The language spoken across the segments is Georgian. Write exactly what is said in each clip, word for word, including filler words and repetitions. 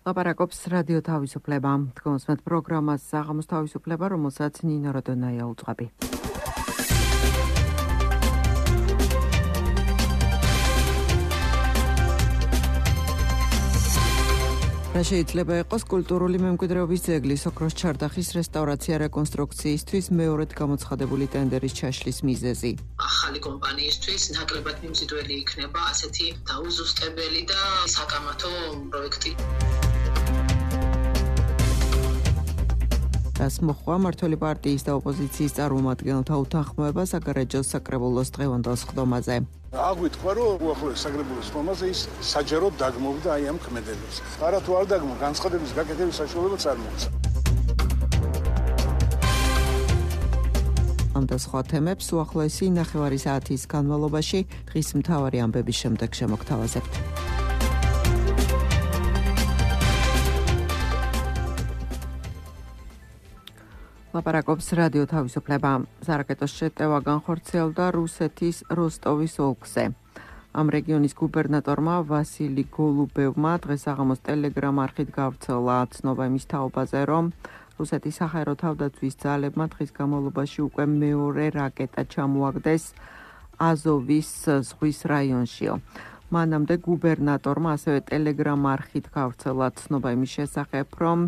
ლაპარაკობს რადიო თავისუფლება. თქვენს პროგრამას საღამოს თავისუფლება, რომელსაც ნინო როდონაია უძღვები. რა შეიძლება იყოს კულტურული მემკვიდრეობის ძეგლის ოქროს ჩარდახის რესტავრაცია რეკონსტრუქციისთვის მეორედ გამოცხადებული ტენდერის ჩაშლის მიზეზი. ახალი კომპანიისთვის ნაკლებად მიმზიდველი იქნება ასეთი დაუზუსტებელი და საკამათო პროექტი. რას მოხდა მმართველი პარტიის და ოპოზიციის წარმომადგენელთა უთანხმოება საგარეჯოს საკრებულოს დღევანდელ სხდომაზე. აღვიქვა, რომ უახლოეს საკრებულოს სხდომაზე ის საჯაროდ დაგმოვდა აი ამ ქმედებას. არა თუ არ დაგმო, განცხადების გაკეთების საშუალებაც არ მოხდა. ამ და სხვა თემებს უახლოესი ნახევარი საათის განმავლობაში დღის მთავარი ამბების შემდეგ შემოგთავაზებთ. ლაპარაკობს რადიო თავისუფლება. სარაკეტოს შეტევა განხორციელდა რუსეთის როსტოვის ოლქზე. ამ რეგიონის გუბერნატორმა ვასილი გოლუბევმა დღეს საღამოს ტელეგრამ არხით გავრცელა ცნობა იმის თაობაზე, რომ რუსეთის საჰაერო თავდაცვის ძალებმა დღის განმავლობაში უკვე მეორე რაკეტა ჩამოაგდეს აზოვის ზღვის რაიონშიო. მანამდე გუბერნატორმა ასევე ტელეგრამ არხით გავრცელა ცნობა იმის შესახებ, რომ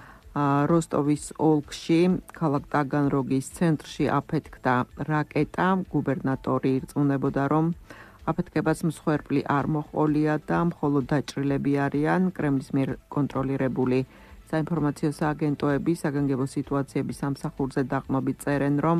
როსტოვის ოლქში, ქალაქ ტაგანროგის ცენტრში აფეთქდა რაკეტა. გუბერნატორი ირწმუნებოდა, რომ აფეთქებას მსხვერპლი არ მოჰყოლია და მხოლოდ დაჭრილები არიან. კრემლის მიერ კონტროლირებული საინფორმაციო სააგენტოები საგანგებო სიტუაციების სამსახურზე დაყრდნობით წერენ, რომ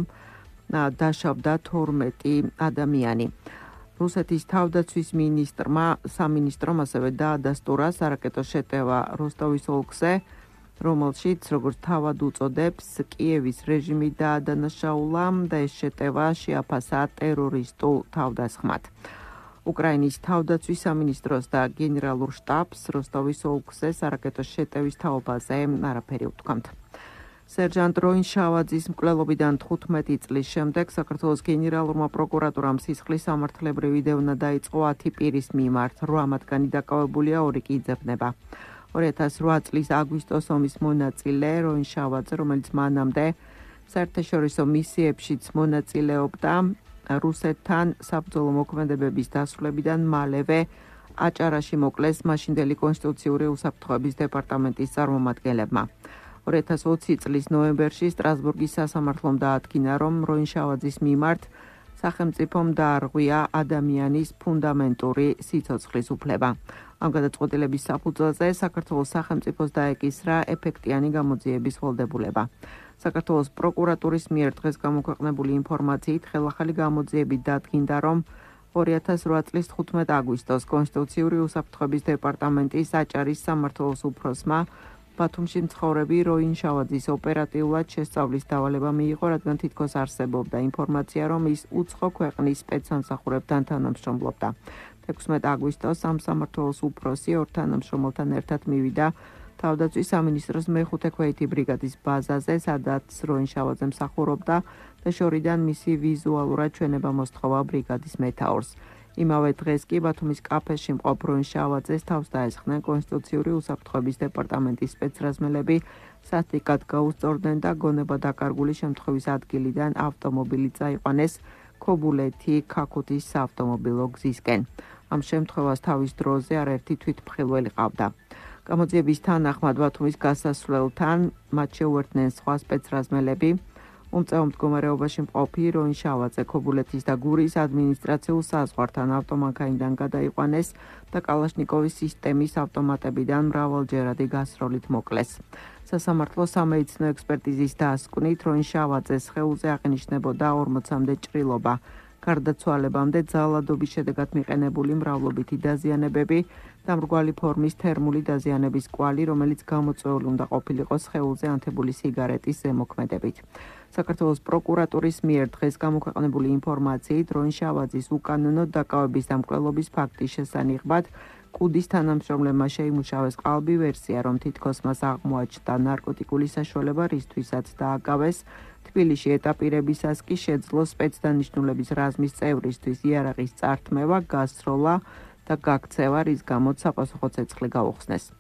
დაშავდა თორმეტი ადამიანი. რუსეთის თავდაცვის მინისტრმა სამინისტრომ ასევე დაადასტურა სარაკეტო შეტევა როსტოვის ოლქზე, რომელშიც, როგორც თავად უწოდებს, კიევის რეჟიმი დაადანაშაულა და ეს შეტევა შეაფასა ტერორისტულ თავდასხმად. უკრაინის თავდაცვის სამინისტროს და გენერალურ შტაბს როსტოვის ოლქზე სარაკეტო შეტევის თაობაზე არაფერი უთქვამთ. სერჟანტ როინ შავაძის მკვლელობიდან თხუთმეტი წლის შემდეგ საქართველოს გენერალურმა პროკურატურამ სისხლის სამართლებრივი დევნა დაიწყო ათი პირის მიმართ, რვა მათგანი დაკავებულია, ორი კი იძებნება. ორი ათას რვა წლის აგვისტოს ომის მონაწილე როინ შავაძე, რომელიც მანამდე საერთაშორისო მისიებშიც მონაწილეობდა, რუსეთთან საბრძოლო მოქმედებების დასრულებიდან მალევე აჭარაში მოკლეს მაშინდელი კონსტიტუციური უსაფრთხოების დეპარტამენტის წარმომადგენლებმა. ორი ათას ოცი წლის ნოემბერში სტრასბურგის სასამართლომ დაადგინა, რომ როინ შავაძის მიმართ სახელმწიფომ დაარღვია ადამიანის ფუნდამენტური სიცოცხლის უფლება. ამ გადაწყვეტილების საფუძველზე საქართველოს სახელმწიფოს დაეკისრა ეფექტიანი გამოძიების ვალდებულება. საქართველოს პროკურატურის მიერ დღეს გამოქვეყნებული ინფორმაციით ხელახალი გამოძიებით დადგინდა, რომ ორი ათას რვა წლის თხუთმეტი აგვისტოს კონსტიტუციური უსაფრთხოების დეპარტამენტის აჭარის სამმართველოს უფროსმა ბათუმში მცხოვრები როინ შავაძის ოპერატიულად შესწავლის დავალება მიიღო, რადგან თითქოს არსებობდა ინფორმაცია, რომ ის უცხო ქვეყნის სპეცსამსახურებთან თანამშრომლობდა. ექვსმეტი აგვისტოს ამ სამმართველოს უფროსი ორ თანამშრომელთან ერთად მივიდა თავდაცვის სამინისტროს მეხუთე ქვეითი ბრიგადის ბაზაზე, სადაც როინ შავაძე მსახურობდა და შორიდან მისი ვიზუალურად ჩვენება მოსთხოვა ბრიგადის მეთაურს. იმავე დღეს კი ბათუმის კაფეში მყოფ როინ შავაძეს თავს დაესხნენ კონსტიტუციური უსაფრთხოების დეპარტამენტის სპეცრაზმელები, სასტიკად გაუსწორდნენ და გონება დაკარგული შემთხვევის ადგილიდან ავტომობილი წაიყვანეს ქობულეთი ქაქუთის საავტომობილო გზისკენ. ამ შემთხვევას თავის დროზე არაერთი თვითმხილველი ყავდა. გამოძიების თანახმად ბათუმის გასასვლელთან მათ შეუერთდნენ სხვა სპეცრაზმელები, უმწეო მდგომარეობაში მყოფი როინ შავაძე ქობულეთის და გურის ადმინისტრაციულ საზღვართან ავტომანქანიდან გადაიყვანეს და კალაშნიკოვის სისტემის ავტომატებიდან მრავალჯერადი გასროლით მოკლეს. სასამართლო სამედიცინო ექსპერტიზის დასკვნით როინ შავაძეს სხეულზე აღინიშნებოდა ორმოცამდე ჭრილობა. გარდაცვალებამდე ძალადობის შედეგად მიყენებული მრავლობითი დაზიანებები და მრგვალი ფორმის თერმული დაზიანების კვალი, რომელიც გამოწვეული უნდა ყოფილიყო სხეულზე ანთებული სიგარეტის ზემოქმედებით. საქართველოს პროკურატურის მიერ დღეს გამოქვეყნებული ინფორმაციით როინ შავაძის უკანონო დაკავების და მკვლელობის ფაქტის შესანიღბად კუდის თანამშრომლებმა შეიმუშავეს ყალბი ვერსია, რომ თითქოს მას აღმოაჩნდა ნარკოტიკული საშუალება, რისთვისაც დააკავეს. თბილისში ეტაპირებისას კი შეძლო სპეცდანიშნულების რაზმის წევრისთვის იარაღის წართმევა, გასროლა და გაქცევა, რის გამოც საპასუხო ცეცხლი გაუხსნეს.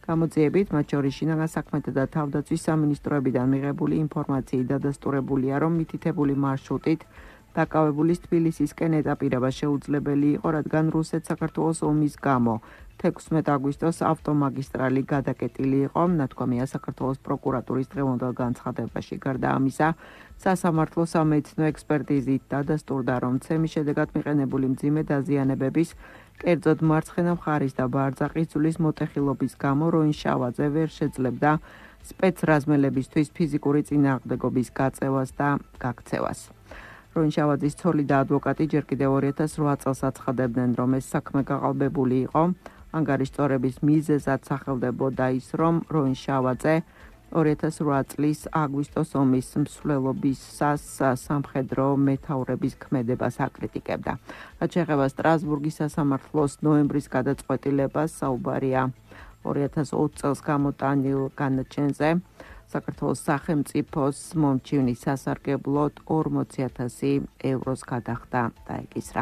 გამოძიებით, მათ შორის შინაგან საქმეთა და თავდაცვის სამინისტროებიდან მიღებული ინფორმაციით დადასტურებულია, რომ მითითებული მარშრუტით დაკავებული თბილისისკენ ეტაპირება შეუძლებელი იყო, რადგან რუსეთ-საქართველოს ომის გამო თექვსმეტ აგვისტოს ავტომაგისტრალი გადაკეტილი იყო, ნათქვამია საქართველოს პროკურატურის დღევანდელ განცხადებაში. გარდა ამისა, სასამართლო სამეცნიერო ექსპერტიზით დადასტურდა, რომ ცემის შედეგად მიყენებული მძიმე დაზიანებების, კერძოდ მარცხენა მხარის და ბარძაყის ძვლის მოტეხილობის გამო როინშავაძე ვერ შეძლებდა სპეცრაზმელებისთვის ფიზიკური წინააღმდეგობის გაწევას და გაქცევას. როინშავაძის ცოლი და ადვოკატი ჯერ კიდევ ორი ათას რვა წელს აცხადებდნენ, რომ ეს საქმე გაყალბებული იყო. ანგარიშწორების მიზეზად სახელდებოდა ის, რომ როინშავაძე ორი ათას რვა წლის აგვისტოს ომის მსვლელობისას სამხედრო მეთაურების ქმედებას აკრიტიკებდა. რაც შეეხება სტრასბურგის სასამართლოს ნოემბრის გადაწყვეტილებას, საუბარია ორი ათას ოცი წელს გამოტანილ განაჩენზე. საქართველოს სახელმწიფოს მომჩივნის სასარგებლოდ ორმოცი ათასი ევროს გადახდა დაეკისრა.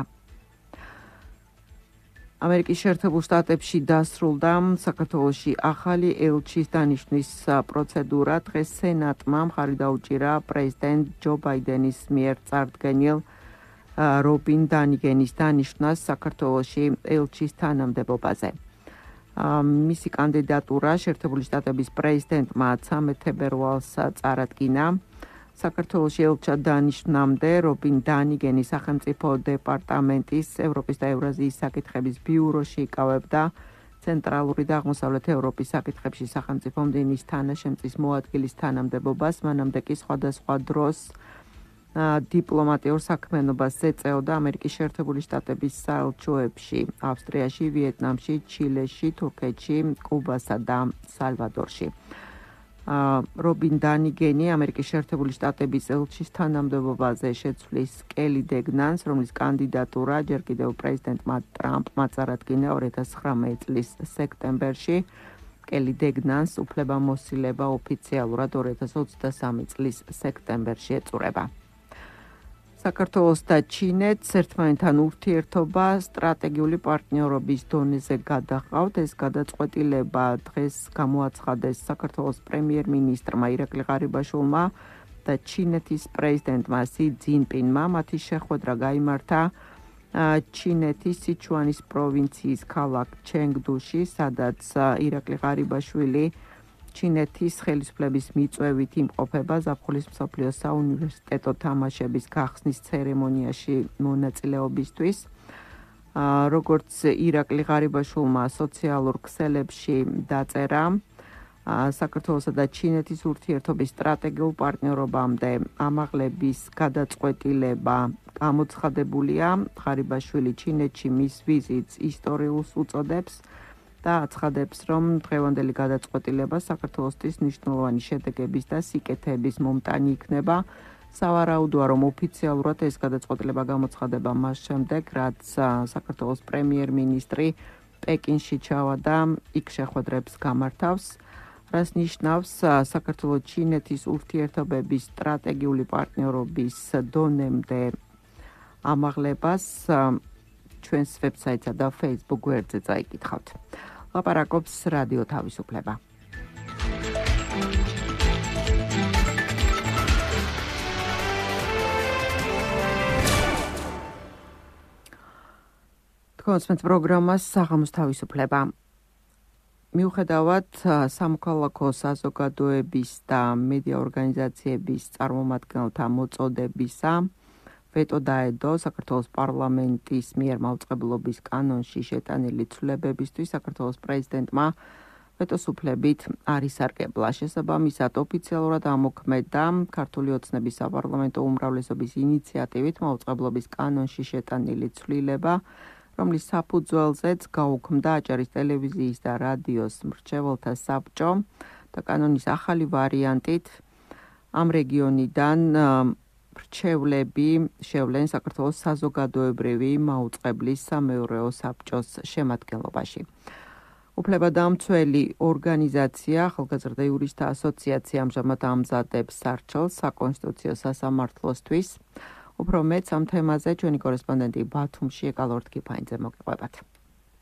ამერიკის შეერთებულ შტატებში დასრულდა საქართველოში ახალი ელჩის დანიშვნის პროცედურა. დღეს სენატმა მხარი დაუჭირა პრეზიდენტ ჯო ბაიდენის მიერ წარდგენილ რობინ დანიგენის დანიშვნას საქართველოში ელჩის თანამდებობაზე. მისი კანდიდატურა შეერთებული შტატების პრეზიდენტმა ცამეტ თებერვალს წარადგინა. საქართველოში ელჩად დანიშვნამდე რობინ დანიგენი სახელმწიფო დეპარტამენტის ევროპის და ევრაზიის საკითხების ბიუროში იკავებდა ცენტრალური და აღმოსავლეთ ევროპის საკითხებში სახელმწიფო მდივნის თანაშემწის მოადგილის თანამდებობას, მანამდე კი სხვადასხვა დროს დიპლომატიურ საქმიანობას ეწეოდა ამერიკის შეერთებული შტატების საელჩოებში, ავსტრიაში, ვიეტნამში, ჩილეში, თურქეთში, კუბასა და სალვადორში. რობინ დანიგენი ამერიკის შეერთებული შტატების ელჩის თანამდებობაზე შეცვლის კელი დეგნანს, რომლის კანდიდატურა ჯერ კიდევ პრეზიდენტმა ტრამპმა წარადგინა ორი ათას ცხრამეტ წლის სექტემბერში. კელი დეგნანს უფლებამოსილება ოფიციალურად ორი ათას ოცდასამი წლის სექტემბერში ეწურება. საქართველოს და ჩინეთს ერთმანეთთან ურთიერთობა სტრატეგიული პარტნიორობის დონეზე გადაჰყავთ. ეს გადაწყვეტილება დღეს გამოაცხადეს საქართველოს პრემიერ-მინისტრმა ირაკლი ღარიბაშვილმა და ჩინეთის პრეზიდენტმა სი ძინპინმა. მათი შეხვედრა გაიმართა ჩინეთის სიჩუანის პროვინციის ქალაქ ჩენგდუში, სადაც ირაკლი ღარიბაშვილი ჩინეთის ხელისუფლების მიწვევით იმყოფება ზაფხულის მსოფლიო საუნივერსიტეტო თამაშების გახსნის ცერემონიაში მონაწილეობისთვის. როგორც ირაკლი ღარიბაშვილმა სოციალურ ქსელებში დაწერა, საქართველოსა და ჩინეთის ურთიერთობის სტრატეგიულ პარტნიორობამდე ამაღლების გადაწყვეტილება გამოცხადებულია. ღარიბაშვილი ჩინეთში მის ვიზიტს ისტორიულს უწოდებს და აცხადებს, რომ დღევანდელი გადაწყვეტილება საქართველოსთვის მნიშვნელოვანი შედეგების და სიკეთეების მომტანი იქნება. სავარაუდოა, რომ ოფიციალურად ეს გადაწყვეტილება გამოცხადება მას შემდეგ, რაც საქართველოს პრემიერ-მინისტრი პეკინში ჩავიდა, იქ შეხვედრებს გამართავს, რაც ნიშნავს საქართველოს-ჩინეთის ურთიერთობების სტრატეგიული პარტნიორობის დონემდე ამაღლებას. ჩვენს ვებსაიტსა და Facebook გვერდზე წაიკითხავთ. ლაპარაკობს რადიო თავისუფლება. თქვენს პროგრამას საღამოს თავისუფლება. მიუხედავად სამოქალაქო საზოგადოების და მედია ორგანიზაციების წარმომადგენელთა მოწოდებისა, ვეტო დაედო საქართველოს პარლამენტის მიერ მაუწყებლობის კანონში შეტანილი ცვლილებებისთვის საქართველოს პრეზიდენტმა ვეტოს უფლებით არ ისარგებლა. შესაბამისად, ოფიციალურად ამოქმედა ქართული ოცნების საპარლამენტო უმრავლესობის ინიციატივით მაუწყებლობის კანონში შეტანილი ცვლილება, რომლის საფუძველზეც გაუქმდა აჭარის ტელევიზიის და რადიოს მრჩეველთა საბჭო და კანონის ახალი ვარიანტით ამ რეგიონიდან მრჩევლები შევლენ საქართველოს საზოგადოებრივი მაუწყებლის სამეურვეო საბჭოს შემადგენლობაში. უფლებადამცველი ორგანიზაცია ახალგაზრდა იურისტთა ასოციაცია ამჟამად ამზადებს სარჩელს საკონსტიტუციო სასამართლოსთვის. უფრო მეტს ამ თემაზე ჩვენი კორესპონდენტი ბათუმში ეკალორდ კიფაინძე მოგიყვებათ.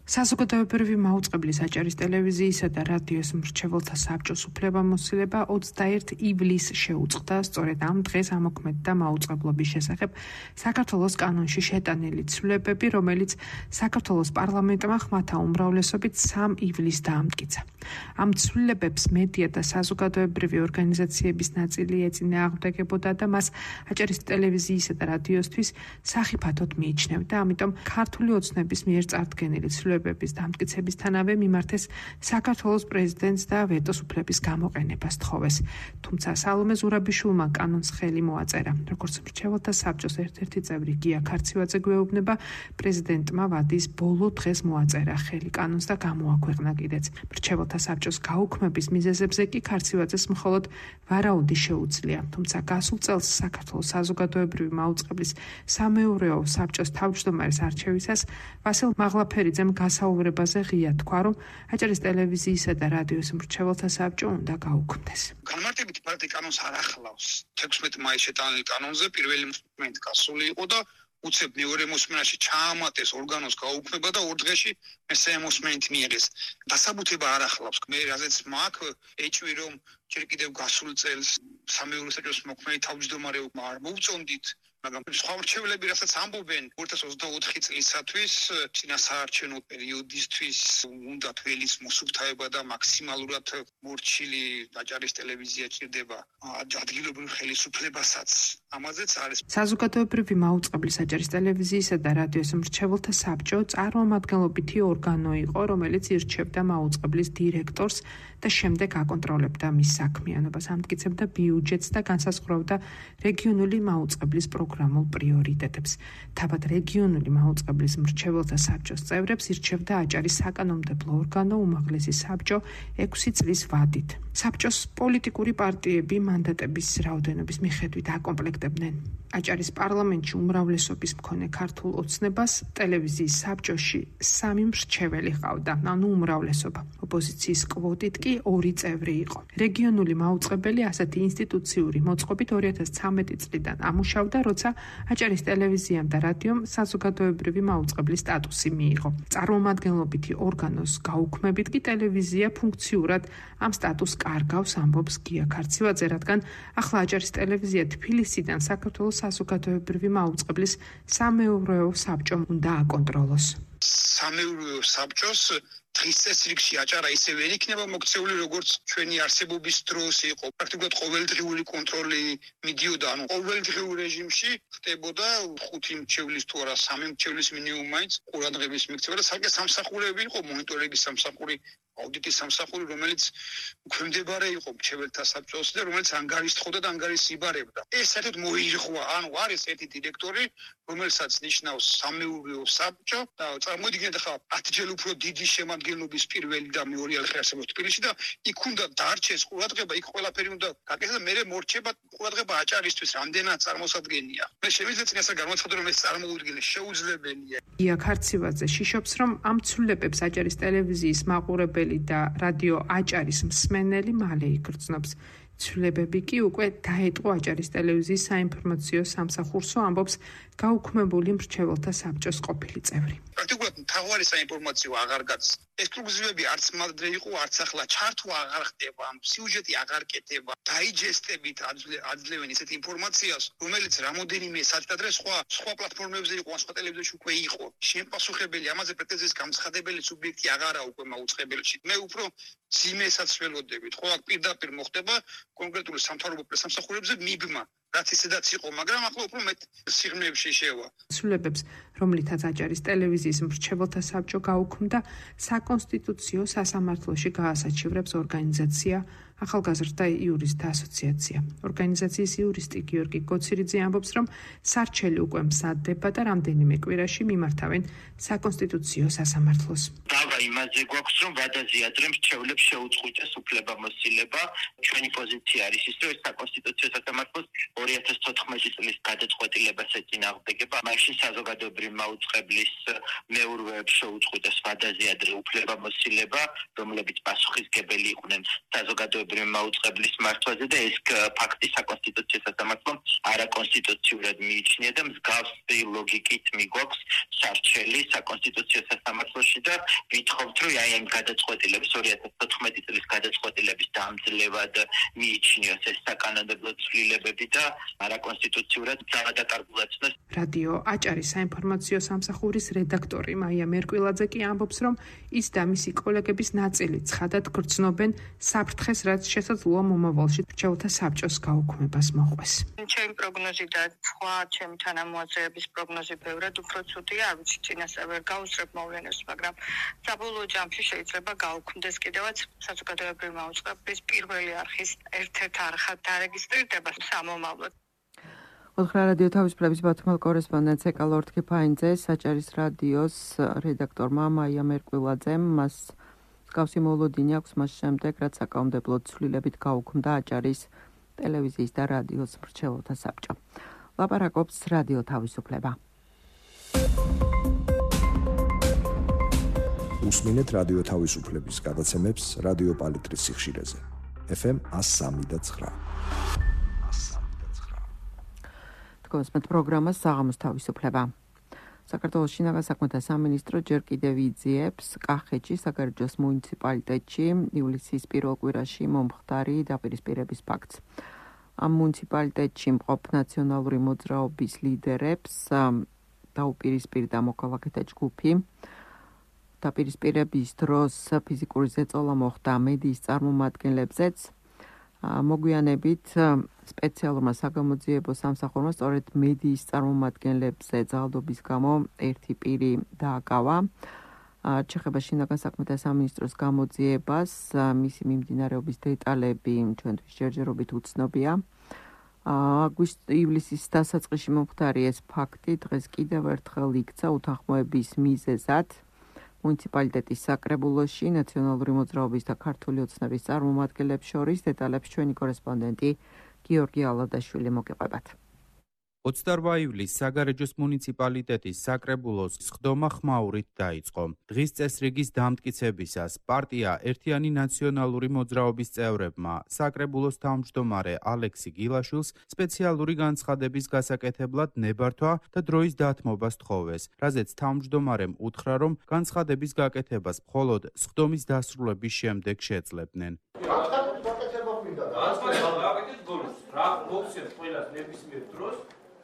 საზოგადოებრივი მაუწყებლის აჭარის ტელევიზიისა და რადიოს მრჩეველთა საბჭოს უფლებამოსილება ოცდაერთი ივლისს შეუწყდა სწორედ ამ დღეს ამოქმედდა მაუწყებლობის შესახებ საქართველოს კანონში შეტანილი ცვლილებები, რომელიც საქართველოს პარლამენტმა ხმათა უმრავლესობით სამი ივლისს დაამტკიცა. ამ ცვლილებებს მედია და საზოგადოებრივი ორგანიზაციების ნაწილი ეწინააღმდეგებოდა და მას აჭარის ტელევიზიისა და რადიოსთვის სახიფათოდ მიიჩნევდა, ამიტომ ქართული ოცნების მიერ წარდგენილი ცვლილებების დამტკიცებისთანავე მიმართეს საქართველოს პრეზიდენტს და ვეტოს უფლების გამოყენებას თხოვეს. თუმცა სალომე ზურაბიშვილმა კანონს ხელი მოაწერა. როგორც მრჩეველთა საბჭოს ერთ-ერთი წევრი გია ქარცივაძე გვეუბნება, პრეზიდენტმა ვადის ბოლო დღეს მოაწერა ხელი კანონს და გამოაქვეყნა კიდეც. მრჩეველთა საბჭოს გაუქმების მიზეზებზე კი ქარცივაძეს მხოლოდ ვარაუდი შეუძლია. თუმცა გასულ წელს საქართველოს საზოგადოებრივი მაუწყებლის სამეურვეო საბჭოს თავმჯდომარის არჩევისას ვასილ მაღლაფერიძემ გასაუბრებაზე ღია თქვა, რომ აჭარის ტელევიზიისა და რადიოს მრჩეველთა საბჭო უნდა გაუქმდეს. განმარტებით პარტია კანონს არ ახლავს. თექვსმეტი მაისს შეტანილი კანონზე პირველი მოსმენით გასული იყო და უცებ მეორე მოსმენაში ჩაამატეს ორგანოს გაუქმება და ორ დღეში მესამე მოსმენით მიიღეს. დასაბუთება არ ახლავს. მე რაზეც მაქვს ეჭვი, რომ ჯერ კიდევ გასულ წელს სამეურვეო საბჭოს მოქმედი თავმჯდომარე არ მოვწონდით, მაგრამ სხვა მრჩევლები რასაც ამბობენ ორი ათას ოცდაოთხი წლისათვის წინასაარჩევნო პერიოდისთვის უნდა თველის მოსუფთავება და მაქსიმალურად მორჩილი აჭარის ტელევიზია ჭირდება ადგილობრივ ხელისუფლებასაც. ამაზეც არის საზოგადოებრივი მაუწყებლის აჭარის ტელევიზიისა და რადიოს მრჩეველთა საბჭო წარმომადგენლობითი ორგანო იყო, რომელიც ირჩევდა მაუწყებლის დირექტორს და შემდეგ აკონტროლებდა მის საქმიანობას, ამტკიცებდა ბიუჯეტს და განსაზღვრავდა რეგიონული მაუწყებლის პროგრამულ პრიორიტეტებს. თავად რეგიონული მაუწყებლის მრჩეველთა საბჭოს წევრებს ირჩევდა აჭარის საკანონმდებლო ორგანო უმაღლესი საბჭო ექვსი წლის ვადით. საბჭოს პოლიტიკური პარტიები მანდატების რაოდენობის მიხედვით აკომპლექტებდნენ. აჭარის პარლამენტში უმრავლესობის მქონე ქართულ ოცნებას ტელევიზიის საბჭოში სამი მრჩეველი ჰყავდა, ანუ უმრავლესობა. ოპოზიციის კვოტით კი ორი წევრი იყო. რეგიონული მაუწყებელი ასეთი ინსტიტუციური მოწყობით ორი ათას ცხრამეტი წლიდან ამუშავდა, როცა აჭარის ტელევიზიამ და რადიომ საზოგადოებრივი მაუწყებლის სტატუსი მიიღო. წარმომადგენლობითი ორგანოს გაუქმებით კი ტელევიზია ფუნქციურად ამ სტატუსს კარგავს, ამბობს გია ქარცივაძე, რადგან ახლა აჭარის ტელევიზია თბილისიდან საქართველოს საზოგადოებრივი მაუწყებლის სამეურვეო საბჭომ უნდა აკონტროლოს. სამეურვეო საბჭოს დღის წესრიგში აჭარა ისევ ვერ იქნება მოქცეული, როგორც ჩვენი არსებობის დროს იყო. პრაქტიკულად ყოველდღიური კონტროლი მიდიოდა, ანუ ყოველდღიურ რეჟიმში ხდებოდა ხუთი მრჩევლის თუ არა სამი მრჩევლის მინიმუმ მაინც ყურადღების მიქცევა და საკე სამსახურები იყო, მონიტორინგის სამსახური, აუდიტის სამსახური, რომელიც ქვემდებარე იყო მრჩეველთა საბჭოს და რომელიც ანგარიშთხოვდა და ანგარიშს იბარებდა. ეს საერთოდ მოირღვა, ანუ არის ერთი დირექტორი, რომელსაც ნიშნავს სამეურვეო საბჭო და წარმოიდგინეთ ახლა ათჯერ უფრო დიდი შემადგენლობის პირველი და მეორე არხი არსებობს თბილისში და იქ უნდა დარჩეს ყურადღება, იქ ყველაფერი უნდა გაკეთდეს და მე მორჩება ყურადღება აჭარისთვის, რამდენად წარმოსადგენია. მე შემიძლია წინასწარ გამოცხადო, რომ ეს წარმოუდგენელი შეუძლებელია. გია ქარცივაძე შიშობს, რომ ამ ცვლილებებს აჭარის ტელევიზიის მაყურებელი და რადიო აჭარის მსმენელი მალე იგრძნობს. ცვლილებები კი უკვე დაეტყო აჭარის ტელევიზიის საინფორმაციო სამსახურსო, ამბობს გაუქმებული მრჩეველთა საბჭოს ყოფილი წევრი. პრაქტიკულად მთავარი საინფორმაციო აღარ გადის. ექსკლუზივები არც მადრე იყო, არც ახლა ჩართვა აღარ ხდება, სიუჟეტი აღარ კეთება. დაიჯესტებით აძლევენ ისეთ ინფორმაციას, რომელიც რამოდენიმე საათადრე სხვა სხვა პლატფორმებზე იყო, სხვა ტელევიზიაში უკვე იყო. შემპასუხებელი ამაზე პრეტენზიის გამცხადებელი სუბიექტი აღარა უკვე მაუწყებელში. მე უფრო ძიმესაც ველოდებით. ხო, აქ პირდაპირ მოხდება კონკრეტული სამთავრობო პრესამსახურებზე მიბმა. რაც ისედაც იყო, მაგრამ ახლა უფრო მეტ სიღრმეებში შევა. ცვლილებებს, რომლითაც აჭარის ტელევიზიის მრჩეველთა საბჭო გაუქმდა, საკონსტიტუციო სასამართლოში გაასაჩივრებს ორგანიზაცია ახალგაზრდა იურისტთა ასოციაცია. ორგანიზაციის იურისტი გიორგი გოცირიძე ამბობს, რომ სარჩელი უკვე მზადდება და რამდენიმე კვირაში მიმართავენ საკონსტიტუციო სასამართლოს. დავა იმაზე გვაქვს, რომ ვადაზიადრე მრჩევლებს შეუწყვიტეს უფლებამოსილება. ჩვენი პოზიცია არის ის, რომ ეს საკონსტიტუციო სასამართლოს ორი ათას თოთხმეტი წლის გადაწყვეტილებას ეწინააღმდეგება. მაშინ საზოგადოებრივი მაუწყებლის მეურვეებს შეუწყვიტეს ვადაზიადრე უფლებამოსილება, რომლებიც პასუხისგებელი იყვნენ საზოგადოებრივი მაუწყებლის მართვაზე და ეს ფაქტი საკონსტიტუციო სასამართლომ არაკონსტიტუციურად მიიჩნია და მსგავსი ლოგიკით მიგვაქვს სარჩელი საკონსტიტუციო სასამართლოში და ვითხოვთ, რომ აი ამ გადაწყვეტილების ორი ათას თოთხმეტი წლის გადაწყვეტილების დამძლევად მიიჩნიოს ეს საკანონმდებლო ცვლილებები და არაკონსტიტუციურად დავადაკარგულად ცნოს. რადიო აჭარის საინფორმაციო სამსახურის რედაქტორი მაია მერკვილაძე კი ამბობს, რომ ის და მისი კოლეგების ნაწილი ცხადად გრძნობენ საფრთხეს, რაც შესაძლოა მომავალში რჩეულთა საბჭოს გაუქმებას მოყვეს. ჩემი პროგნოზი და სხვა ჩემი თანამოაზრეების პროგნოზი ბევრად უფრო ცუდია, არ ვიცი წინასწარ ვერ გავუსწრებ მოვლენებს, მაგრამ საბოლოო ჯამში შეიძლება გაუქმდეს კიდევაც საზოგადოებრივი მაუწყებლის პირველი არხის ერთ-ერთ არხად დარეგისტრირდება სამომავლოდ. ოთხ რადიო თავისუფლების ბათუმელ კორესპონდენტს ეკალორთ ქიფაინძე, საჭარის რადიოს რედაქტორმა მაია მერკვილაძემ მას მსგავსი მოლოდინი აქვს მას შემდეგ, რაც საკანონმდებლო ცვლილებით გაუქმდა აჭარის ტელევიზიის და რადიოს მრჩეველთა საბჭო. ლაპარაკობს რადიო თავისუფლება. უსმინეთ რადიო თავისუფლების გადაცემებს რადიო პალიტრის სიხშირეზე. ეფ ემ one oh three point nine. თქვენს პროგრამას საღამოს თავისუფლება. საქართველოს შინაგან საქმეთა სამინისტრო ჯერ კიდევ იძიებს კახეთში საგარეჯოს მუნიციპალიტეტში ივლისის პირველ კვირაში მომხდარი დაპირისპირების ფაქტს. ამ მუნიციპალიტეტში მყოფ ნაციონალური მოძრაობის ლიდერებს დაუპირისპირდა მოქალაქეთა ჯგუფი. დაპირისპირების დროს ფიზიკური ზეწოლა მოხდა მედიის წარმომადგენლებზეც. მოგვიანებით სპეციალურმა საგამოძიებო სამსახურმა სწორედ მედიის წარმომადგენლებზე ძალადობის გამო ერთი პირი დააკავა. ჩეხება შინაგან საქმეთა სამინისტროს გამოძიებას, მისი მიმდინარეობის დეტალები ჩვენთვის ჯერჯერობით უცნობია. ივლისის დასაწყისში მომხდარი ეს ფაქტი დღეს კიდევ ერთხელ იქცა უთანხმოების მიზეზად. მუნიციპალიტეტის საკრებულოში ნაციონალური მოძრაობის და ქართული ოცნების წარმომადგენლებს შორის დეტალებს ჩვენი კორესპონდენტი გიორგი ალადაშვილი მოგეყვებათ. ოცდაორმა ივლისს საგარეჯოს მუნიციპალიტეტის საკრებულოს სხდომა ხმაურით დაიწყო. დღის წესრიგის დამტკიცებისას პარტია ერთიანი ნაციონალური მოძრაობის წევრებმა საკრებულოს თავმჯდომარე ალექსი გილაშვილს სპეციალური განცხადების გასაკეთებლად ნებართვა და დროის დათმობა სთხოვეს, რაზეც თავმჯდომარემ უთხრა, რომ განცხადების გაკეთებას მხოლოდ სხდომის დასრულების შემდეგ შეძლებდნენ. განცხადების გაკეთება გვინდა. განცხადება გაკეთეთ ბოლოს. რა მოხსენს ყველას ნებისმიერ დროს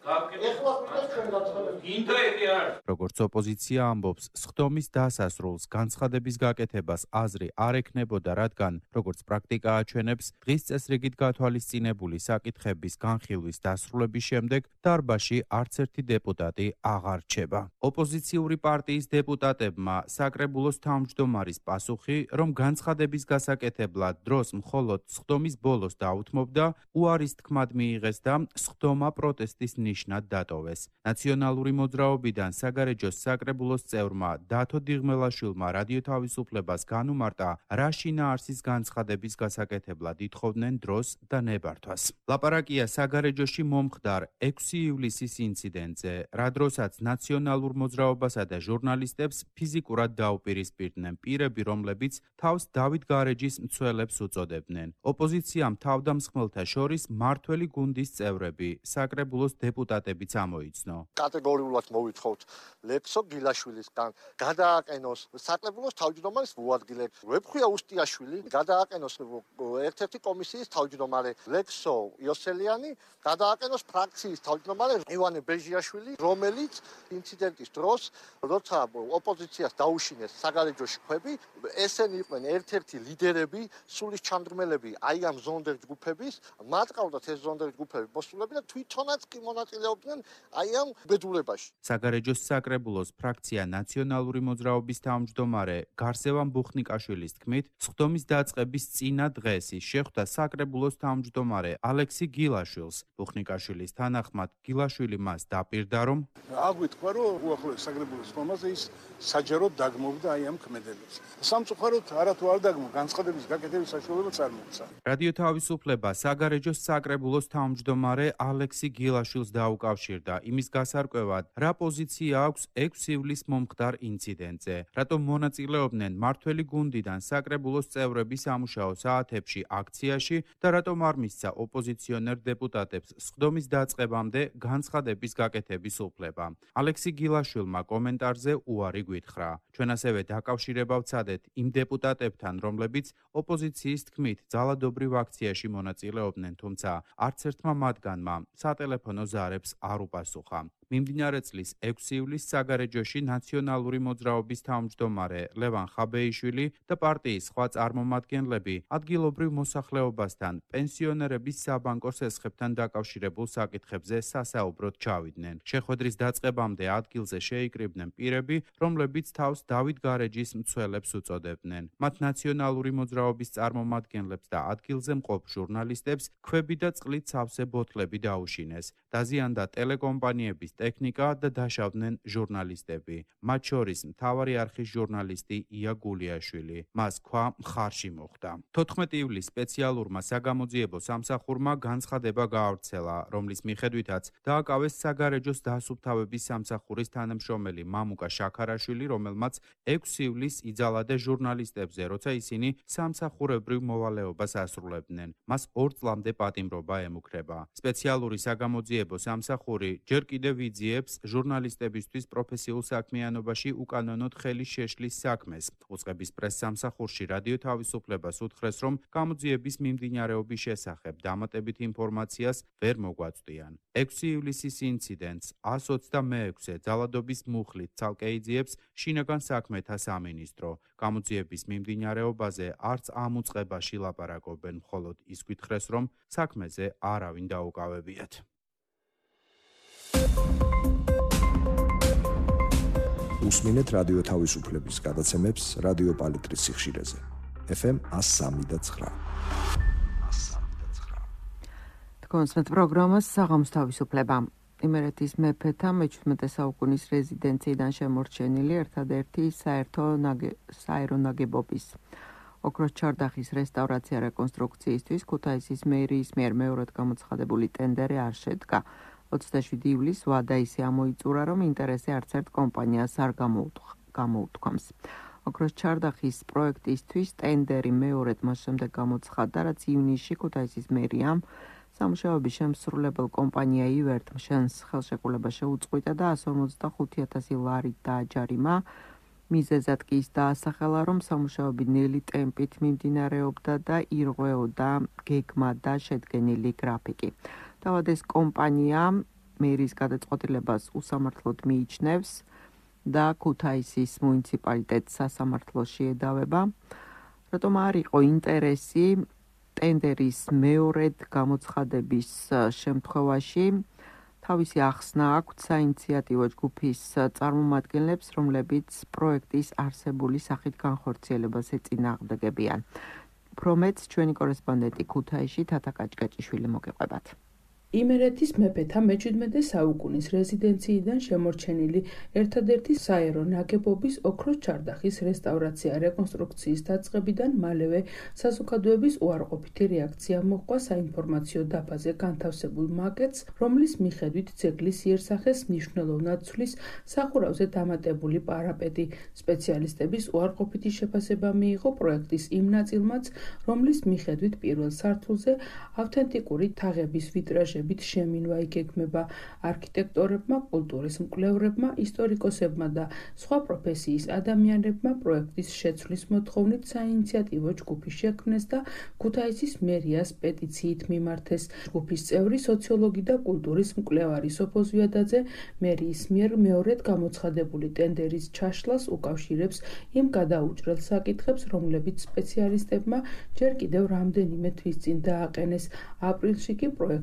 როგორც ოპოზიცია ამბობს, სხდომის დასასრულს განცხადების გაკეთებას აზრი არ ექნებოდა, რადგან, როგორც პრაქტიკა აჩვენებს, დღის წესრიგით გათვალისწინებული საკითხების განხილვის დასრულების შემდეგ დარბაზში არც ერთი დეპუტატი აღარ რჩება. ოპოზიციური პარტიის დეპუტატებმა საკრებულოს თავმჯდომარის პასუხი, რომ განცხადების გასაკეთებლად დროს მხოლოდ სხდომის ბოლოს დაუთმობდა, უარის თქმად მიიღეს და სხდომა პროტესტის ნიშნად დატოვეს. ნაციონალური მოძრაობიდან საგარეჯოს საკრებულოს წევრმა დათო დიღმელაშვილმა რადიო თავისუფლებას განუმარტა, რა შინაარსის განცხადების გასაკეთებლად ითხოვდნენ დროს და ნებართვას. ლაპარაკია საგარეჯოში მომხდარ ექვსი ივლისის ინციდენტზე, რა დროსაც ნაციონალურ მოძრაობასა და ჟურნალისტებს ფიზიკურად დაუპირისპირდნენ პირები, რომლებიც თავს დავით გარეჯის მცველებს უწოდებდნენ. ოპოზიციამ თავდამსხმელთა შორის მართველი გუნდის წევრები, საკრებულოს დეპუტატებიც ამოიცნო. კატეგორიულად მოვითხოვთ ლექსო გილაშვილისგან გადააყენოს საკრებულოს თავმჯდომარის მოადგილე ვეფხვია უსტიაშვილი, გადააყენოს ერთ-ერთი კომისიის თავმჯდომარე ლექსო იოსელიანი, გადააყენოს ფრაქციის თავმჯდომარე ივანე ბეჟიაშვილი, რომელიც ინციდენტის დროს, როცა ოპოზიციას დაუშინეს საგარეჯოში ქვები, ესენი იყვნენ ერთ-ერთი ლიდერები, სულის ჩამდგმელები აი ამ ზონდერ ჯგუფების, მათ ყავდათ ეს ზონდერ ჯგუფების მოსულები და თვითონაც კი მონაწილეობდნენ გაიხსნენ აი ამ ბედულებაში. საგარეჯოს საკრებულოს ფრაქცია ნაციონალური მოძრაობის თავმჯდომარე გარსევან ბუხნიკაშვილის თქმით, სხდომის დაწყების წინა დღეს ის შეხვდა საკრებულოს თავმჯდომარე ალექსი გილაშვილს. ბუხნიკაშვილის თანახმად, გილაშვილი მას დაპირდა, რომ აგვიტყვა, რომ უახლოეს საკრებულოს სხდომაზე ის საჯაროდ დაგმოვდა აი ამ ქმედელებს. სამწუხაროდ არათუ არ დაგმო განცხადების გაკეთების საშუალება წარმოუცა. რადიო თავისუფლება საგარეჯოს საკრებულოს თავმჯდომარე ალექსი გილაშვილს დაუკავშირდა იმის გასარკვევად, რა პოზიცია აქვს ექვსი ივლისს მომხდარ ინციდენტზე, რატომ მონაწილეობდნენ მართველი გუნდიდან საკრებულოს წევრები სამუშაო საათებში აქციაში და რატომ არ მისცა ოპოზიციონერ დეპუტატებს სხდომის დაწყებამდე განცხადების გაკეთების უფლება. ალექსი გილაშვილმა კომენტარზე უარი გვითხრა. ჩვენ ასევე დაკავშირება ვცადეთ იმ დეპუტატებთან, რომლებიც ოპოზიციის თქმით ძალადობრივ აქციაში მონაწილეობდნენ, თუმცა არც ერთმა მათგანმა სატელეფონო ზარებს არ უპასუხა. მიმდინარე წლის ექვსი ივლისს საგარეჯოში ნაციონალური მოძრაობის თავმჯდომარე ლევან ხაბეიშვილი და პარტიის სხვა წარმომადგენლები ადგილობრივ მოსახლეობასთან პენსიონერების საბანკო სესხებთან დაკავშირებულ საკითხებზე სასაუბროდ ჩავიდნენ. შეხვედრის დაწყებამდე ადგილზე შეიკრიბნენ პირები, რომლებიც თავს დავით გარეჯის მცველებს უწოდებდნენ. მათ ნაციონალური მოძრაობის წარმომადგენლებს და ადგილზე მყოფ ჟურნალისტებს ქვები და წყლით სავსე ბოთლები დაუშინეს. დაზიანდა ტელეკომპანიების ტექნიკა და დაშავდნენ ჟურნალისტები. მათ შორის მთავარი არხის ჟურნალისტი ია გულიაშვილი. მას ქვა მხარში მოხვდა. თოთხმეტი ივლისს სპეციალურმა საგამოძიებო სამსახურმა განცხადება გაავრცელა, რომლის მიხედვითაც დააკავეს საგარეჯოს დასუფთავების სამსახურის თანამშრომელი მამუკა შაქარაშვილი, რომელმაც ექვსი ივლისს იძალადა ჟურნალისტებზე, როცა ისინი სამსახურებრივ მოვალეობას ასრულებდნენ. მას ორ წლამდე პატიმრობა ემუქრება. სპეციალური საგამოძიებო სამსახური ჯერ კიდევ იძიებს ჟურნალისტებისთვის პროფესიულ საქმიანობაში უკანონოდ ხელის შეშლის საქმეს. უწყების პრესსამსახურში რადიო თავისუფლებას უთხრეს, რომ გამოძიების მიმდინარეობის შესახებ დამატებით ინფორმაციას ვერ მოგვაწვდიან. ექვსი ივლისის ინციდენტს ას ოცდამეექვსე ძალადობის მუხლით ცალკე იძიებს შინაგან საქმეთა სამინისტრო. გამოძიების მიმდინარეობაზე არც ამ უწყებაში ლაპარაკობენ, მხოლოდ ის გითხრეს, რომ საქმეზე არავინ დაუკავებიათ. უსმინეთ რადიო თავისუფლების გადაცემებს რადიო პალიტრის სიხშირეზე. ეფ ემ ას სამი და ცხრა. თქვენს პროგრამას საღამოს თავისუფლება. იმერეთის მეფეთა მეჩვიდმეტე საუკუნის რეზიდენციიდან შემორჩენილი ერთადერთი საერთო საერო ნაგებობის ოქროს ჩარდახის რესტავრაცია რეკონსტრუქციისთვის ქუთაისის მერიის მიერ მეორედ გამოცხადებული ტენდერი არ შედგა. ოცდაშვიდი ივლისს ვადა ისე ამოიწურა, რომ ინტერესი არც ერთ კომპანიას არ გამოუთქვამს. ოქროს ჩარდახის პროექტისთვის ტენდერი მეორედ მას შემდეგ გამოცხადდა, რაც ივნისში ქუთაისის მერიამ სამუშაოების შემსრულებელ კომპანია ივერტ მშენს ხელშეკრულება შეუწყვიტა და εκατს ორმოცდახუთი ათასი ლარით დააჯარიმა. მიზეზად კი ის დაასახელა, რომ სამუშაოები ნელი ტემპით მიმდინარეობდა და ირღვეოდა გეგმა და შედგენილი გრაფიკი. თავად ეს კომპანია მერის გადაწყვეტილებას უსამართლოდ მიიჩნევს და ქუთაისის მუნიციპალიტეტს სასამართლოში ედავება. რატომ არ იყო ინტერესი ტენდერის მეორედ გამოცხადების შემთხვევაში? თავისი ახსნა აქვთ საინიციატივო ჯგუფის წარმომადგენლებს, რომლებიც პროექტის არსებული სახით განხორციელებას ეწინააღმდეგებიან. უფრო მეტს ჩვენი კორესპონდენტი ქუთაისში თათა კაჭკაჭიშვილი მოგეყვებათ. იმერეთის მეფეთა მეჩვიდმეტე საუკუნის რეზიდენციიდან შემორჩენილი ერთადერთი საერო ნაგებობის ოქროს ჩარდახის რესტავრაცია რეკონსტრუქციის დაწყებიდან მალევე საზოგადოების უარყოფითი რეაქცია მოჰყვა საინფორმაციო დაფაზე განთავსებულ მაკეტს, რომლის მიხედვით ძეგლის იერსახეს მნიშვნელოვნად ცვლის სახურავზე დამატებული პარაპეტი. სპეციალისტების უარყოფითი შეფასება მიიღო პროექტის იმ ნაწილმაც, რომლის მიხედვით პირველ სართულზე ავთენტიკური თაღების ვიტრაჟი შემინვა იგეგმება. არქიტექტორებმა, კულტურის მკვლევრებმა, ისტორიკოსებმა და სხვა პროფესიის ადამიანებმა პროექტის შეცვლის მოთხოვნით საინიციატივო ჯგუფი შექმნეს და ქუთაისის მერიას პეტიციით მიმართეს. ჯგუფის წევრი სოციოლოგი და კულტურის მკვლევარი სოფო ზვიადაძე მერიის მიერ მეორედ გამოცხადებული ტენდერის ჩაშლას უკავშირებს იმ გადაუჭრელ საკითხებს, რომლებიც სპეციალისტებმა ჯერ კიდევ რამდენიმე თვის წინ დააყენეს. აპრილში კი პროექტის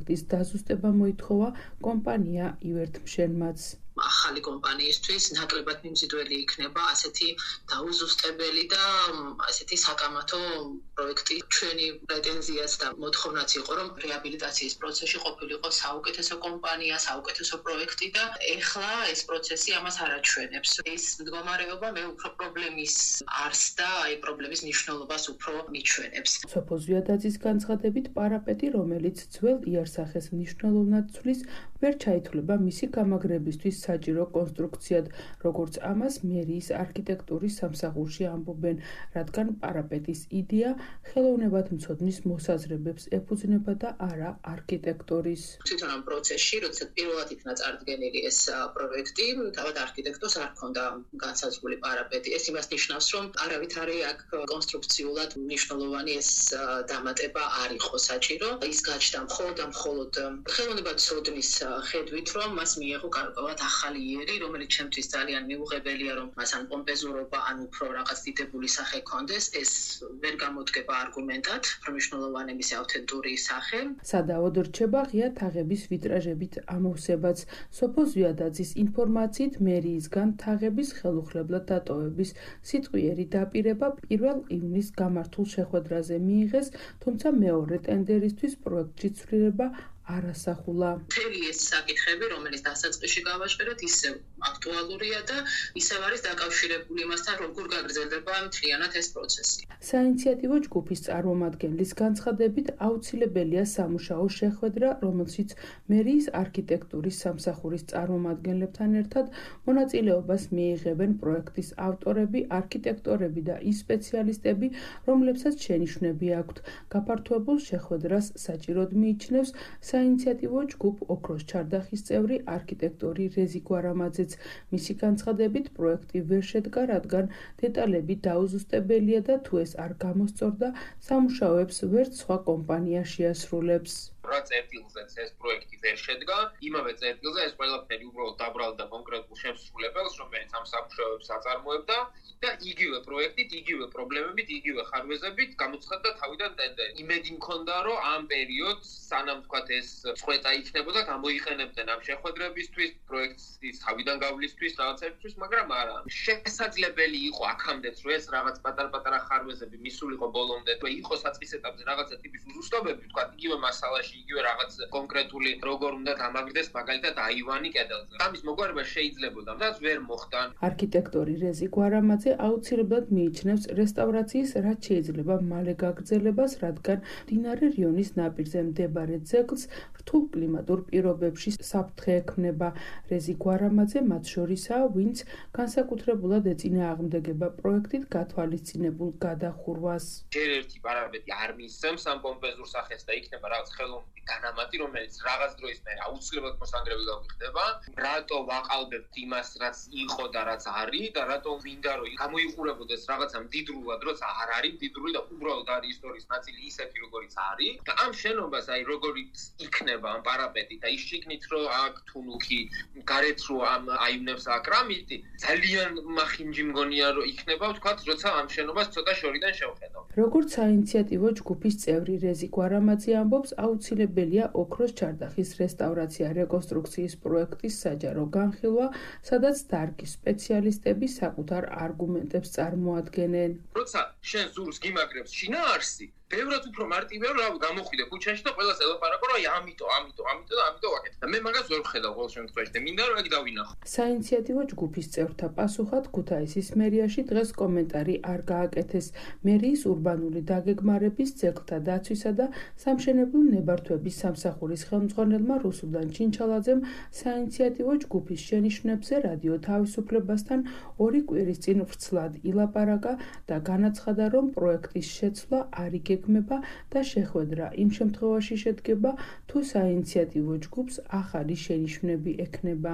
დაზუსტება მოითხოვა კომპანია ივერტმშენმაც. ახალი კომპანიისთვის ნაკლებად მიმზიდველი იქნება ასეთი დაუზუსტებელი და ასეთი საკამათო პროექტი. ჩვენი პრეტენზიაც და მოთხოვნაც იყო, რომ რეაბილიტაციის პროცესში ყოფილიყო საუკეთესო კომპანია, საუკეთესო პროექტი და ეხლა ეს პროცესი ამას არ აჩვენებს. ეს მდგომარეობა მე უფრო პრობლემის არსს და აი პრობლემის მნიშვნელობას უფრო მიჩვენებს. სოფო ზვიადაძის განცხადებით, პარაპეტი, რომელიც ძველ იარსახეს მნიშვნელოვნად ცვლის, ვერ ჩაითვლება მისი გამაგრებისთვის საჭირო კონსტრუქციად, როგორც ამას მერიის არქიტექტურის სამსახურში ამბობენ, რადგან პარაპეტის იდეა ხელოვნებათმცოდნის მოსაზრებებს ეფუძნება და არა არქიტექტორის. თვითონ ამ პროცესში, როდესაც პირველად იქნა წარდგენილი ეს პროექტი, თავად არქიტექტორს არ ჰქონდა განსაზღვრული პარაპეტი. ეს იმას ნიშნავს, რომ არავითარი აქ კონსტრუქციულად მნიშვნელოვანი ეს დამატება არ იყო საჭირო. ის გაჩნდა მხოლოდ და მხოლოდ ხელოვნებათმცოდნის ხედვით, რომ მას მიიღო გარკვეულად ახალი იერი, რომელიც ჩემთვის ძალიან მიუღებელია, რომ მას ან პომპეზურობა, ან უფრო რაღაც დიდებული სახე ჰქონდეს, ეს ვერ გამოდგება არგუმენტად, რომ მნიშვნელოვანი მისი ავთენტური სახე. სადავოდ რჩება ღია თაღების ვიტრაჟებით ამოვსებაც. სოფო ზვიადაძის ინფორმაციით, მერიისგან თაღების ხელუხლებლად დატოვების სიტყვიერი დაპირება პირველ ივნისს გამართულ შეხვედრაზე მიიღეს, თუმცა მეორე ტენდერისთვის პროექტში ცვლილება არასახულა. მთელი ეს საკითხები, რომელიც დასაწყისში გავაჟღერეთ, ისევ აქტუალურია და ისევ არის დაკავშირებული იმასთან, როგორ გაგრძელდება მთლიანად ეს პროცესი. საინიციატივო ჯგუფის წარმომადგენლის განცხადებით, აუცილებელია სამუშაო შეხვედრა, რომელშიც მერიის არქიტექტურის სამსახურის წარმომადგენლებთან ერთად მონაწილეობას მიიღებენ პროექტის ავტორები, არქიტექტორები და ის სპეციალისტები, რომლებსაც შენიშვნები აქვთ. გაფართოებულ შეხვედრას საჭიროდ მიიჩნევს საინიციატივო ჯგუფ ოქროს ჩარდახის წევრი არქიტექტორი რეზი გვარამაძეც. მისი განცხადებით, პროექტი ვერ შედგა, რადგან დეტალები დაუზუსტებელია და თუ ეს არ გამოსწორდა, სამუშაოებს ვერც სხვა კომპანია შეასრულებს. რა წერტილზეც ეს პროექტი ვერ შედგა, იმავე წერტილზე ეს ყველაფერი უბრალოდ დაბრალდა კონკრეტულ შემსრულებელს, რომელიც ამ სამუშაოებს აწარმოებდა და იგივე პროექტით, იგივე პრობლემებით, იგივე ხარვეზებით გამოცხადდა თავიდან ტენდერი. იმედი მქონდა, რომ ამ პერიოდს, სანამ თქვათ ეს წვეტა იქნებოდა, გამოიყენებდნენ ამ შეხვედრებისთვის, პროექტის თავიდან გავლისთვის, რაღაცებისთვის, მაგრამ არა. შესაძლებელი იყო აქამდეც, რომ ეს რაღაც პატარ-პატარა ხარვეზები მისულიყო ბოლომდე, თუ იყო საწყის ეტაპზე რაღაცა ტიპის უზუსტობები, თქვათ იგივე მასალაში იგივე რაღაც კონკრეტული როგორ უნდა დამაგრდეს მაგალითად აივანი კედელზე. ამის მოგვარება შეიძლებოდა, და ვერ მოხდა. არქიტექტორი რეზი გვარამაძე აუცილებლად მიიჩნევს რესტავრაციის რაც შეიძლება მალე გაგრძელებას, რადგან მდინარე რიონის ნაპირზე მდებარე ძეგლს რთულ კლიმატურ პირობებში საფრთხე ექმნება. რეზი გვარამაძე მათ შორისაა, ვინც განსაკუთრებულად ეწინააღმდეგება პროექტით გათვალისწინებულ გადახურვას. ჯერ ერთი პარამეტრი არ მისცემს ამ პომპეზურ სახეს და იქნება რაღაც ხელოვნური განამატი, რომელიც რაღაც დროის მერე აუცილებლად მოსანგრები გავიხდება. რატო ვაყალბებთ იმას, რაც იყო და რაც არის და რატო მინდა რომ გამოიყურებოდეს რაღაცა მდიდრულად, როცა არ არის მდიდრული და უბრალოდ არის ისტორიის ნაწილი ისეთი როგორიც არის. და ამ შენობას აი როგორიც იქნება ამ პარაპეტი და ის შიგნით რომ აქ თუნუქი, გარეთ რომ ამ აივნებს აკრამიტი, ძალიან მახინჯი მგონია რომ იქნება, ვთქვათ, როცა ამ შენობას ცოტა შორიდან შევხედავ. როგორც საინიციატივო ჯგუფის წევრი რეზი გვარამაძე ამბობს, აუცილებელია ოქროს ჩარდახის რესტავრაცია რეკონსტრუქციის პროექტის საჯარო განხილვა, სადაც დარგის სპეციალისტები საკუთარ არგუმენტებს წარმოადგენენ. როცა შენ ზურს გიმაგრებს შინაარსი, ბევრად უფრო მარტივია რომ გამოხვიდე ქუჩაში და ყველას ელაპარაკო რომ აი ამიტომ, ამიტომ, ამიტომ და ამიტომ ვაკეთე. და მე მაგას ვერ ვხედავ ყოველ შემთხვევაში და მინდა რომ ეგ დავინახო. საინიციატივო ჯგუფის წევრთა პასუხად ქუთაისის მერიაში დღეს კომენტარი არ გააკეთეს. მერიის ურბანული დაგეგმარების, ძეგლთა დაცვისა და სამშენებლო ნებართვების სამსახურის ხელმძღვანელმა რუსუდან ჩინჩალაძემ საინიციატივო ჯგუფის შენიშვნებზე რადიო თავისუფლებასთან ორი კვირის წინ ვრცლად ილაპარაკა და განაცხადა, რომ პროექტის შეცვლა არ იგეგმება და შეხვედრა იმ შემთხვევაში შედგება, თუ საინიციატივო ჯგუფს ახალი შენიშვნები ექნება.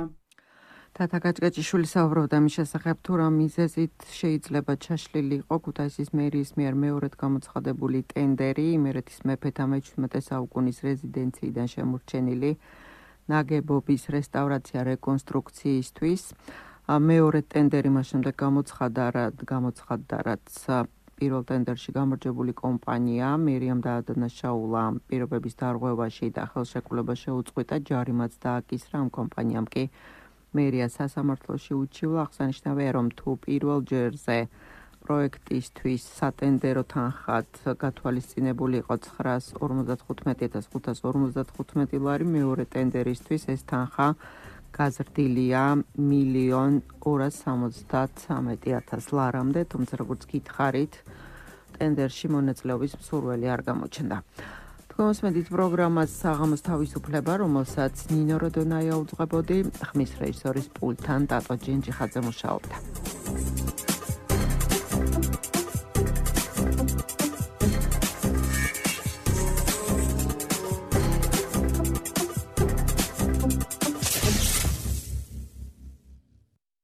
თათა გაჭგაჭიშვილი საუბრობდა მის შესახებ, თუ რა მიზეზით შეიძლება ჩაშლილი იყო ქუთაისის მერიის მიერ მეორედ გამოცხადებული ტენდერი იმერეთის მეფეთა მეჩვიდმეტე საუკუნის რეზიდენციიდან შემორჩენილი ნაგებობის რესტავრაცია რეკონსტრუქციისთვის. მეორე ტენდერი მას შემდეგ გამოცხადა, გამოცხადდა, რაც პირველ ტენდერში გამარჯვებული კომპანია მერიამ დაადანაშაულა პირობების დარღვევაში და ხელშეკრულება შეუწყვეტა, ჯარიმაც დააკისრა. ამ კომპანიამ კი მერია სასამართლოში უჩივლა. აღსანიშნავია, რომ თუ პირველ ჯერზე პროექტისთვის სატენდერო თანხად გათვალისწინებული იყო ცხრაას ორმოცდახუთმეტი ათას ხუთას ორმოცდახუთმეტი ლარი, მეორე ტენდერისთვის ეს თანხა გაზრდილია მილიონ ორას სამოცდათვრამეტი ათას ლარამდე, თუმცა როგორც გითხარით, ტენდერში მონაწილეობის მსურველი არ გამოჩნდა. თქვენ მოსმენთ პროგრამას საღამოს თავისუფლება, რომელსაც ნინო როდონაია უძღვებოდი, ხმის რეჟისორის პულტთან ტატო ჯინჯიხაძე მუშაობდა.